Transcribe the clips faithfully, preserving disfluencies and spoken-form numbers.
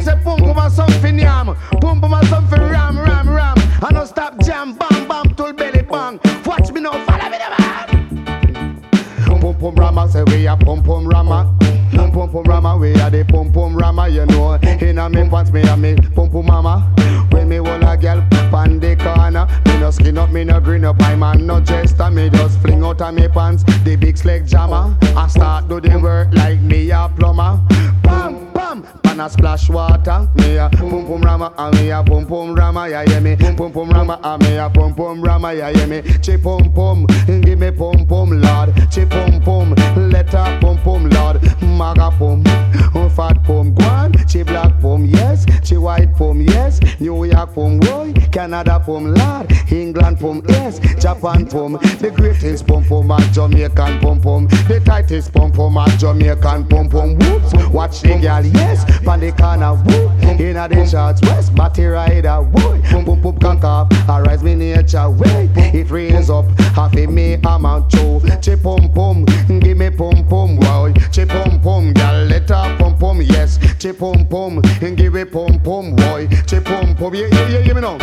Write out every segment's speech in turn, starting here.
say pum pum a something yam, pum pum a something ram ram ram. I no stop jam, bam bam till belly bang. Watch me now, follow me now, man. Pum pum rama, say we a pum pum rama. Pum pum pum rama, we a the pum pum rama, you know. Inna me pants, me a me pum pum mama. When me want a girl pan the corner, me no skin up, me no green up, I man no jester. Me just fling out of me pants, the big slick jammer. I start do the work like me a plumber. Bam bam, pan a splash water. Me a pum pum rama, and me a pum pum rama, ya hear me. Pum pum rama, and me a pum pum rama, ya hear me. Chi pum pum, give me pum pum lord. Chi pum pum, let her pum pum lord. Maga pum, fat pum, guan. Chi black pum, yes. Chi white pum, yes. New York pum, boy. Canada pum, lord. England pum, yes. Japan pum, the greatest pum pum and Jamaican pum pum. The tightest pum pum and Jamaican pum pum. Whoops, watch the girl, yes. Pan the corner, whoop. Inna the shots, west, batty rider, boy. Pum pum pum can cough, arise me nature, way. It rains up, half of me I'm a chow. Chi pum pum, give me pum pum, boy. Chi pum pum, girl, let her pum pum, yes. Chi pum pum, give me pum pum, boy. Chi pum pum, yeah yeah yeah, give me now.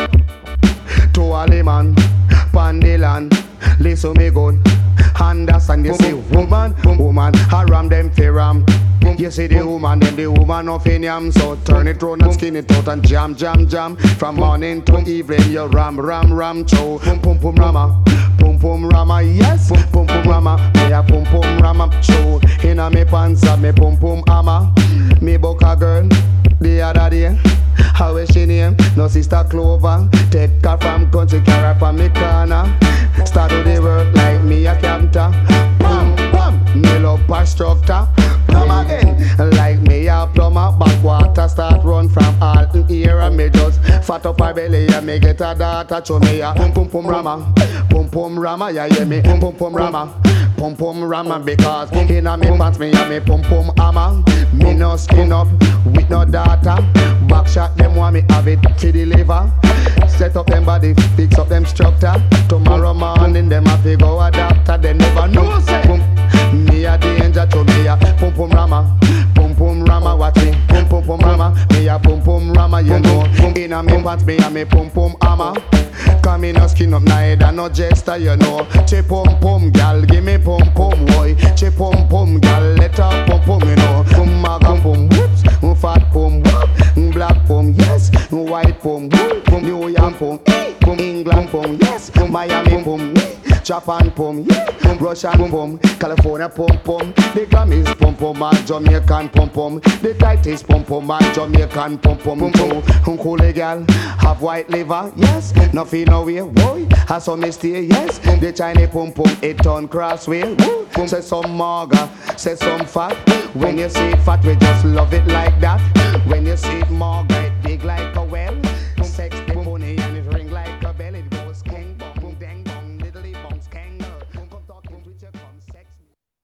To all the man, pan the land, listen me good. Understand you see woman, woman, haram them fi ram. You see the woman, them the woman of yam. So turn it round and skin it out and jam, jam, jam. From morning to evening, you ram, ram, ram, chow. Pum pum pum rama, pum pum rama, yes. Pum pum rama, me a pum pum rama, chow. Inna me pants and me pum pum ama. Me book a girl the other day. How is she name? No sister Clover. Take her from country, carry her from me corner. Start to the work like me a captor. Bam, bam, me love her structure. Come again, like me a plumber. Backwater start run from Alton here. And me just fat up her belly and me get a daughter. Show me a pum pum pum rama. Pum pum rama, ya hear me? Pum pum rama. Pum pum rama because inna me pants me a me pum pum hammer. Me no skin up with no data. Back shot them want me have it to deliver. Set up them body, fix up them structure. Tomorrow morning them have to go a doctor. They never know say pum, me a danger to me a pum pum rama. Pum pum rama watch me. Pum pum pum rama. Me a pum pum rama you know. Inna me pants me a me pum pum hammer. Cause me no skin up neither no jester you know. Che pum pum gal give me pum pum boy. Che pum pum gal let her pum pum you know. Pum maga pum whoops. Fat pum whoop. Black pum yes. White pum whoop. New York pum pum. England pum yes. Miami pum Japan pum yeah. Russian pum. California pum pum. The Grammys pum pum and Jamaican pum pum. The tightest pum pum and Jamaican pum pum too. Cool girl have white liver yes. No feel no way boy. Has some stay yes. The Chinese pum pum it on crossway. Say some maga, say some fat. When you see it fat we just love it like that. When you see it maga it big like a